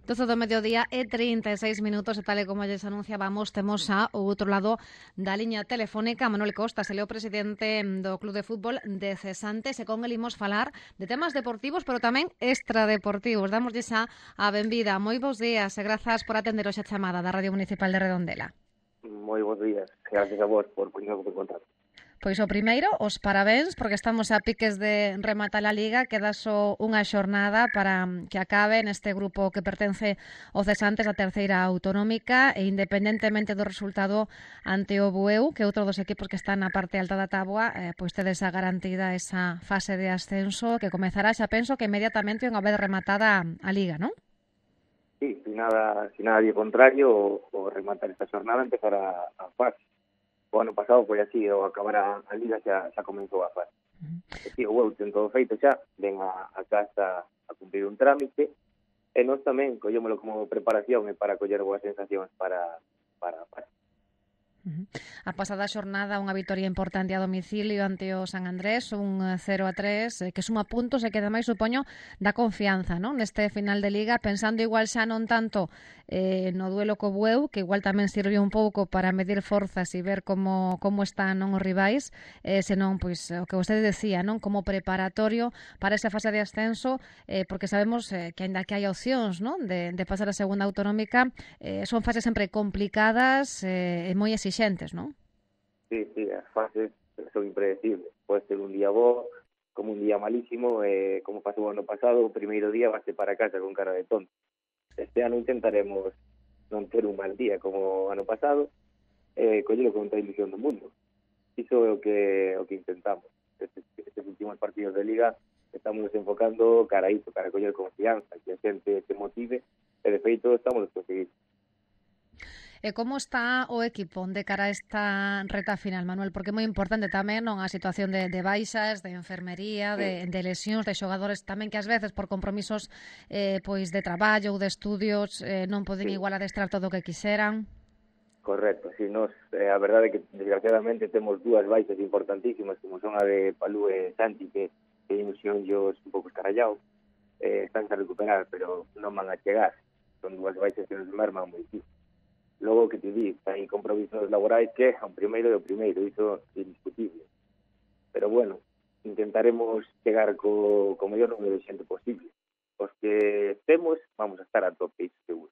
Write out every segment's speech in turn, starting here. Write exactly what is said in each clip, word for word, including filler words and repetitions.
doce do mediodía e trinta e seis minutos e tal e como lles anunciábamos, temos a o outro lado da liña telefónica Manuel Costas, ele é o presidente do Club de Fútbol de Cesantes e con el imos falar de temas deportivos, pero tamén extradeportivos. Damoslle xa a benvida. Moi bons días e grazas por atender hoxe a chamada da Radio Municipal de Redondela. Moi bons días. Gracias a vos por poñernos en contacto. Pois o primeiro, os parabéns, porque estamos a piques de rematar a Liga, queda só unha xornada para que acabe neste grupo que pertence ao Cesantes, a terceira autonómica, e independentemente do resultado ante o Bueu, que é outro dos equipos que están na parte alta da táboa, eh, pois tedes a garantida esa fase de ascenso que comezará, xa penso que inmediatamente unha vez rematada a Liga, non? Sí, sin nada, sin nada de contrario, o, o rematar esta xornada empezar a, a fase. O ano pasado foi así, ao acabar a, a Liga xa, xa comenzou a fase. Uh-huh. E si, o Bueu ten todo feito xa, ven a, a casa a cumprir un trámite, e nós tamén collémolo como preparación e para coller boas sensacións para, para a fase. Uh-huh. A pasada xornada unha vitoria importante a domicilio ante o San Andrés, un cero a tres, que suma puntos e que ademais supoño da confianza, non? Neste final de Liga, pensando igual xa non tanto eh, no duelo co Bueu, que igual tamén sirve un pouco para medir forzas e ver como, como están non os rivais, eh, senón, pois, o que vostede decía, non? Como preparatorio para esa fase de ascenso, eh, porque sabemos eh, que ainda que hai opcións, non? De, de pasar a segunda autonómica, eh, son fases sempre complicadas e eh, moi exixentes, non? Sí, sí, as fases son impredecibles. Pode ser un día bo, como un día malísimo, eh, como pasou o ano pasado, o primeiro día vaste para casa con cara de tonto. Este ano intentaremos non ter un mal día como o ano pasado, eh, collelo con toda a ilusión do mundo. Iso é o que o que intentamos. Estes, estes últimos partidos de Liga estamos nos enfocando cara a iso, cara a coller confianza, que a xente se motive, e de feito estamos nos conseguindo. E como está o equipo de cara a esta reta final, Manuel? Porque é moi importante tamén non a situación de, de baixas, de enfermería, de, de lesións, de xogadores tamén que ás veces por compromisos eh, pois de traballo ou de estudios eh, non poden Sí. igual adestrar todo o que quixeran. Correcto, si nos, eh, a verdade é que desgraciadamente temos dúas baixas importantísimas como son a de Palú e Santi, que teñen ilusión un pouco escarallados, eh, están a recuperar, pero non van a chegar. Son dúas baixas que nos merman moitísimo. Logo que te di, hai compromisos laborais que é o primeiro e o primeiro, iso é indiscutible. Pero bueno, intentaremos chegar co, co mellor número de xente posible. Os que temos, vamos a estar a tope, iso seguro.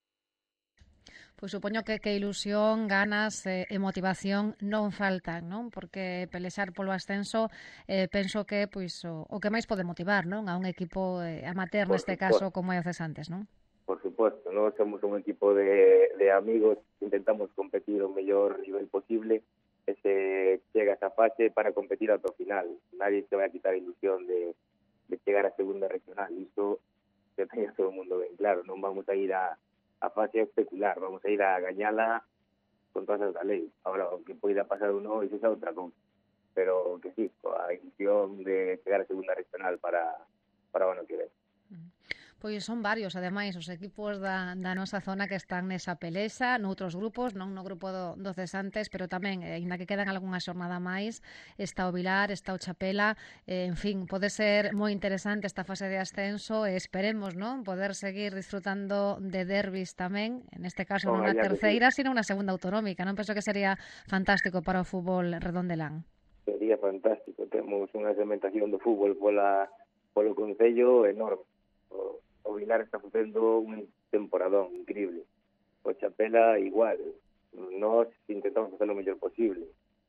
Pois supoño que, que ilusión, ganas eh, e motivación non faltan, non? Porque pelexar polo ascenso eh, penso que pois o, o que máis pode motivar, non? A un equipo eh, amateur Por neste supuesto. caso como é o Cesantes, non? Por supuesto, nós somos un equipo de, de amigos, intentamos competir ao mellor nivel posible e se chega a esa fase para competir ata o final. Nadie te vai a quitar a ilusión de, de chegar a segunda regional, iso que teña todo o mundo ben claro, non vamos a ir a, a fase a especular, vamos a ir a gañala con todas as da lei. Ahora, o que poida pasar ou non, iso é outra cousa, pero que sí, a ilusión de chegar a segunda regional para, para o ano que ven. Pois son varios, ademais, os equipos da, da nosa zona que están nesa pelexa, noutros grupos, non no grupo do, do Cesantes, pero tamén, eh, ainda que quedan algunha xornada máis, está o Vilar, está o Chapela, eh, en fin, pode ser moi interesante esta fase de ascenso e esperemos, non, poder seguir disfrutando de derbis tamén, en este caso non a terceira, sino unha segunda autonómica, non? Penso que sería fantástico para o fútbol redondelán. Sería fantástico, temos unha segmentación do fútbol pola, polo Concello enorme. O, o Vilar está facendo un temporadón increíble. O Chapela igual. Nós intentamos facer o mellor posible.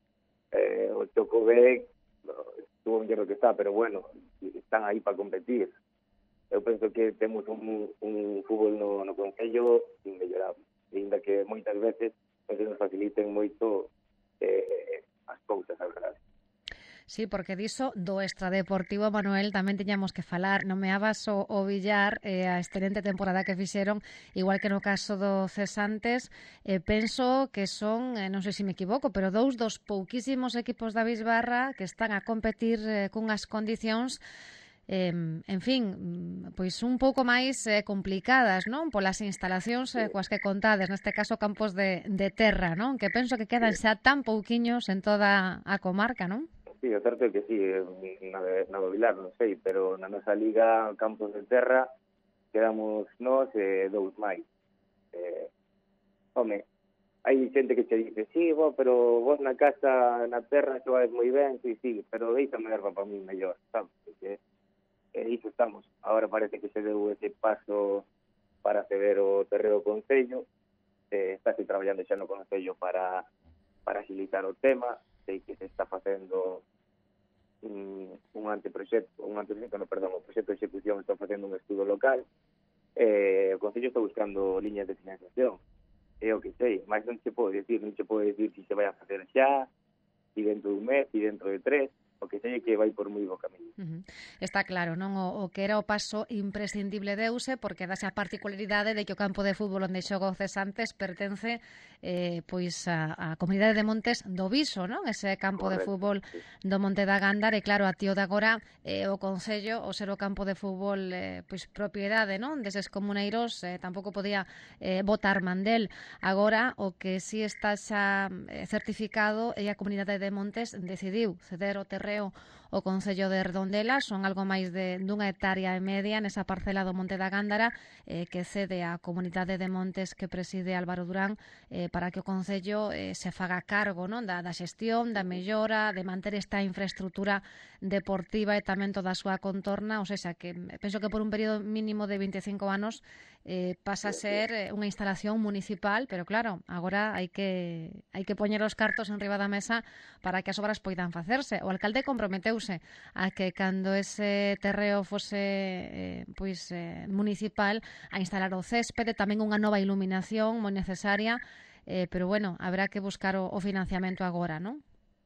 Eh, o Chocobé estuvo mellor do que está, pero bueno, están aí para competir. Eu penso que temos un, un fútbol no, no Concello inmellorable. Ainda que moitas veces non se nos faciliten moito eh, as cousas, a verdade. Sí, porque diso do extradeportivo, Manuel, tamén tiñamos que falar. Nomeabas o, o Villar, eh, a excelente temporada que fixeron, igual que no caso do Cesantes. Eh, penso que son, eh, non sei se me equivoco, pero dous dos pouquísimos equipos da Bisbarra que están a competir eh, cunhas condicións Eh, en fin, pois un pouco máis eh, complicadas, non? Polas instalacións eh, coas que contades, neste caso campos de, de terra, non? Que penso que quedan xa tan pouquiños en toda a comarca, non? Sí, o certo é que sí, na, na do Vilar, non sei, pero na nosa liga, campos de terra, quedamos nós e dous máis. Eh, home, hai xente que che dice, sí, bo, pero vos na casa, na terra, xogades moi ben, sí, sí, pero deixame erva para mí mellor, sabes? Porque eh, iso estamos. Ahora parece que se deu ese paso para ceder o terreo ao Concello, eh, está se traballando xa no Concello para, para agilitar o tema, sei que se está facendo un, un anteproxecto, un anteproxecto, no, perdón, o proxecto de execución está facendo un estudo local, eh, o Concello está buscando liñas de financiación, é o que sei, mas non se pode decir, non se pode decir se se vai a facer xa, si dentro dun mes, si dentro de tres, o que sei é que vai por moi bo camiño. Uh-huh. Está claro, non? O, o que era o paso imprescindible deuse, porque dase a particularidade de que o campo de fútbol onde xoga o Cesantes pertence eh, pois a, a comunidade de Montes do Viso, non? Ese campo Correcto, de fútbol sí. do Monte da Gándara, e claro, a tío de agora eh, o Concello, o ser o campo de fútbol eh, pois propiedade, non? Deses comuneiros eh, tampouco podía eh, botar mandel. Agora, o que si está xa eh, certificado é a comunidade de Montes decidiu ceder o terreo o Concello de Redondela, son algo máis de dunha hectárea e media nesa parcela do Monte da Gándara eh, que cede a comunidade de Montes que preside Álvaro Durán eh, para que o Concello eh, se faga cargo, non, da, da xestión, da mellora, de manter esta infraestructura deportiva e tamén toda a súa contorna, ou seja, que penso que por un período mínimo de vinte e cinco anos eh, pasa a ser eh, unha instalación municipal, pero claro, agora hai que hai que poñer os cartos en riba da mesa para que as obras poidan facerse. O alcalde comprometeuse a que cando ese terreo fose eh, pois eh, municipal a instalar o céspede, tamén unha nova iluminación moi necesaria, eh, pero bueno, habrá que buscar o, o financiamento agora, non?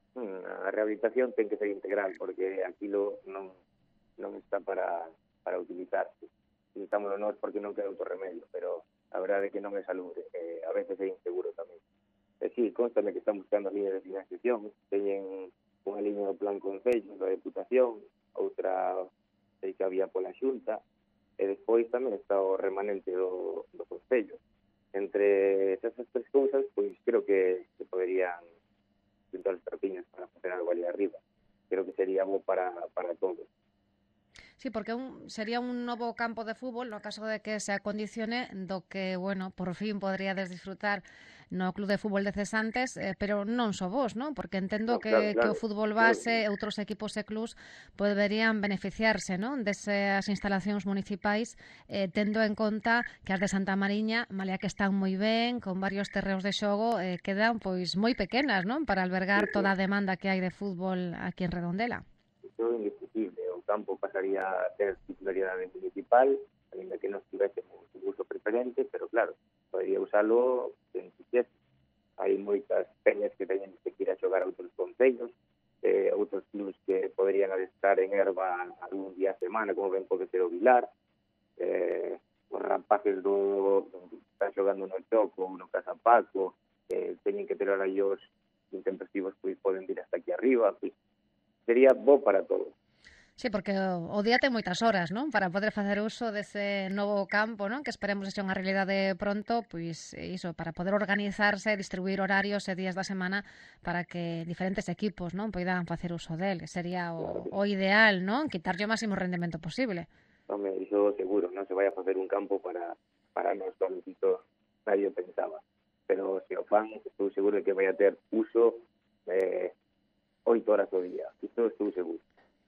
A rehabilitación ten que ser integral, porque aquilo non, non está para, para utilizarse. Utilizámoslo nós porque non queda outro remedio, pero a verdade é que non é salubre, eh, a veces é inseguro tamén. E sí, constame que están buscando líneas de financiación, teñen unha liña do Plan Concello, da Deputación, outra sei que había pola Xunta, e despois tamén está o remanente do, do Concello. Entre esas tres cousas, pois creo que se poderían juntar os trapiños para facer algo ali arriba. Creo que sería bo para, para todos. Sí, porque un, sería un novo campo de fútbol no caso de que se acondicione do que, bueno, por fin poderíades disfrutar no Club de Fútbol de Cesantes, eh, pero non só vos, non? Porque entendo No, claro, que, claro, que o fútbol base e outros equipos e clubs poderían beneficiarse, non? Desas instalacións municipais, eh, tendo en conta que as de Santa Mariña, malia que están moi ben, con varios terreos de xogo, eh, quedan pois moi pequenas, non? Para albergar sí, sí. toda a demanda que hai de fútbol aquí en Redondela. Iso é indiscutible. O campo pasaría a ter titularidade municipal, ainda que non tivese un uso preferente, pero claro, podería usalo en quixese. Hai moitas peñas que teñen que ir a xogar a outros concellos, eh, outros clubs que poderían adestrar en erva algún día a semana, como ben pode ser o Vilar, eh, os rapaces do, do están xogando no Choco ou no Casa Paco, eh, teñen que ter horarios intempestivos, pois poden ir hasta aquí arriba, pois sería bo para todos. Sí, porque o, o día ten moitas horas, non? Para poder facer uso dese novo campo, non? Que esperemos que sea unha realidade pronto, pois iso, para poder organizarse, distribuir horarios e días da semana para que diferentes equipos, non, poidan facer uso del. Sería o, o ideal, non? Quitarlle o máximo rendemento posible. Home, iso seguro, non se vai a facer un campo para, para nós, como isto nadie pensaba. Pero se o fan, estou seguro de que vai a ter uso eh, oito horas ao día. Isto estou seguro.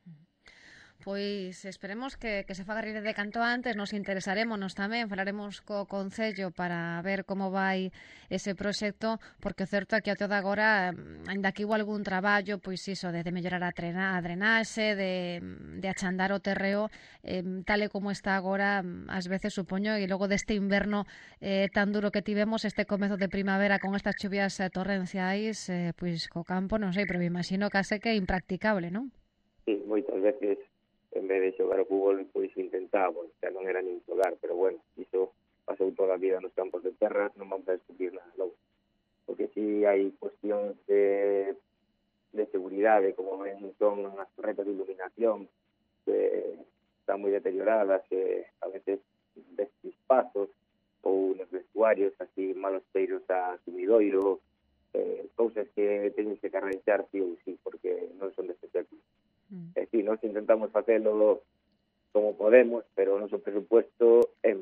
Pois esperemos que, que se faga rir de canto antes, nos interesarémonos tamén, falaremos co Concello para ver como vai ese proxecto, porque o certo é que ao todo agora, ainda que hubo algún traballo, pois iso, de, de mellorar a, trena, a drenaxe, de, de achandar o terreo, eh, tal e como está agora, ás veces supoño, e logo deste inverno eh, tan duro que tivemos, este comezo de primavera con estas chuvias eh, torrenciais, eh, pois co campo, non sei, pero me imagino case que é impracticable, non? Sí, moitas veces en vez de xogar o fútbol, pois intentamos, xa non era nin xogar, pero bueno, iso pasou toda a vida nos campos de terra, non vamos a discutir nada logo. Porque si hai cuestións de, de seguridade, como ven son as torretas de iluminación, que están moi deterioradas, que a veces ves chispazos, ou nos vestuarios, así malos cheiros a sumidoiro, eh, cousas que teñen que carranxar sí ou sí, porque non son de espectáculo. Mm. E si, nós intentamos facelo como podemos, pero o noso presupuesto é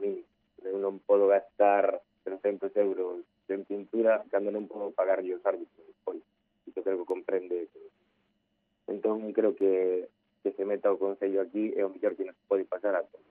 culpa cando non podo pagarlle os árbitros despois. Isto creo que comprende. Entón, creo que, que se meta o Concello aquí é o mellor que nos pode pasar a todos.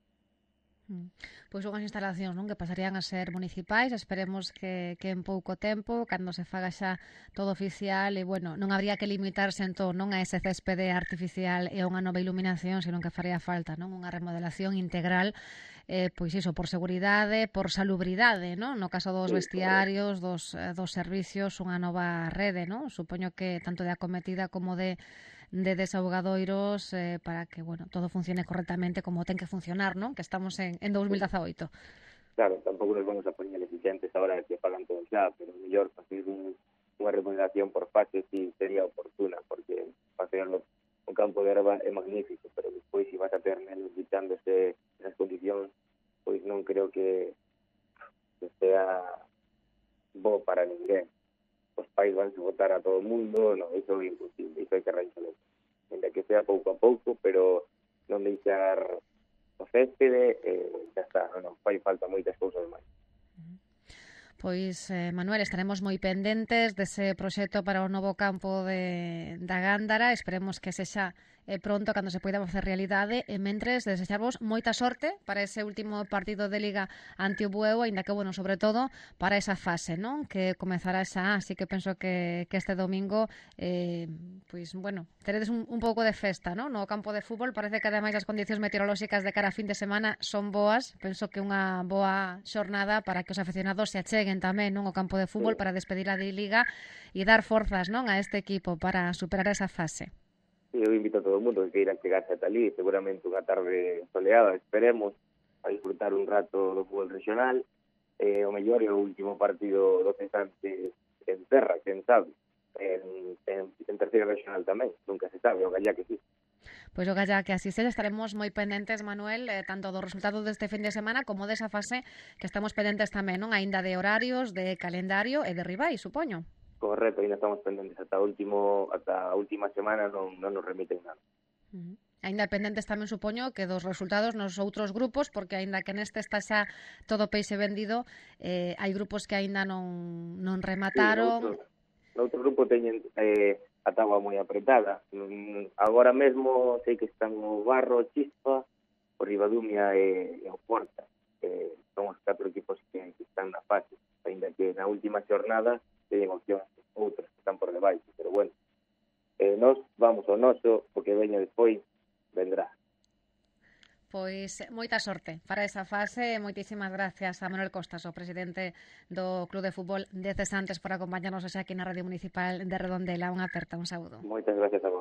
Pois unhas instalacións, non, que pasarían a ser municipais. Esperemos que, que en pouco tempo, cando se faga xa todo oficial, e, bueno, non habría que limitarse entón, non, a ese céspede artificial e a unha nova iluminación, senón que faría falta, non, unha remodelación integral, eh, pois iso, por seguridade, por salubridade, non, no caso dos Sí, vestiarios, dos, eh, dos servicios, unha nova rede, non, supoño que tanto de acometida como de de desaugadoiros, eh, para que, bueno, todo funcione correctamente como ten que funcionar, non? Que estamos en, en dos mil dezaoito. Claro, tampouco nos vamos a poñer exigentes ahora de que pagan todo xa, pero mellor facer un, unha remodelación por fases si sería oportuna, porque facerlo un campo de erva é magnífico, pero despois se vas a ter nenos quitándose esas condicións, pois non creo que, que sea bo para ninguén. Os pais van a votar a todo o mundo, no, iso é imposible, iso hai que arranxalo. Ainda que sea pouco a pouco, pero non deixar o céspede, eh, xa está, non, non fai falta moitas cousas máis. Pois, eh, Manuel, estaremos moi pendentes dese proxecto para o novo campo de, da Gándara. Esperemos que sexa eh, pronto, cando se poida facer realidade. E mentres, desexarvos moita sorte para ese último partido de Liga ante o Bueu, aínda que, bueno, sobre todo, para esa fase, non? Que comezará xa, así que penso que, que este domingo, eh, pois, bueno, teredes un, un pouco de festa, non? No campo de fútbol, parece que ademais as condicións meteorolóxicas de cara a fin de semana son boas. Penso que unha boa xornada para que os aficionados se acheguen tamén, non, o campo de fútbol, Sí, para despedir a de Liga e dar forzas, non, a este equipo para superar esa fase. sí, eu invito a todo o mundo que queira chegarse ata ali, seguramente unha tarde soleada, esperemos, a disfrutar un rato do fútbol regional, eh, o mellor é o último partido do Cesantes en terra, quen sabe, en, en, en terceira regional tamén, nunca se sabe, o gallá que sí. Pois o galla que así sexa, estaremos moi pendentes, Manuel, eh, tanto do resultado deste fin de semana como desa fase que estamos pendentes tamén, non, aínda de horarios, de calendario e de rivais, supoño. Correcto, ainda estamos pendentes ata a último ata a última semana, non, non nos remiten nada. Uh -huh. Aínda pendentes tamén, supoño, que dos resultados nos outros grupos, porque aínda que neste está xa todo peixe vendido, eh, hai grupos que aínda non, non Sí, remataron. noutro, noutro grupo teñen eh, a táboa moi apretada. Mm, agora mesmo sei que están o Barro, o Chispa, o Ribadumia e, e o Porta. Eh, son os catro equipos que, que están na fase, ainda que na última xornada teñen opcións outros que están por debaixo, pero bueno, eh, nós vamos ao noso, porque veña despois, vendrá. Pois moita sorte para esa fase. Moitísimas gracias a Manuel Costas, o presidente do Club de Fútbol de Cesantes, por acompañarnos hoxe aquí na Radio Municipal de Redondela. Unha aperta, un saúdo. Moitas gracias a vos.